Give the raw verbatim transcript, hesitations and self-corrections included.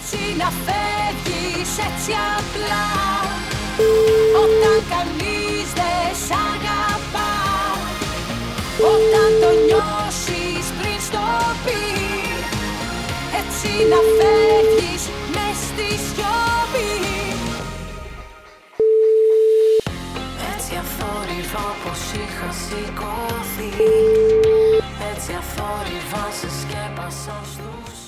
Έτσι να φεύγεις έτσι απλά, όταν κανείς δεν σ' αγαπά. Όταν το νιώσεις πριν στο πει, έτσι να φεύγεις μες στη σιωπή. Έτσι αθόρυβα πως είχα σηκωθεί, έτσι αθόρυβα σε σκέπασα στους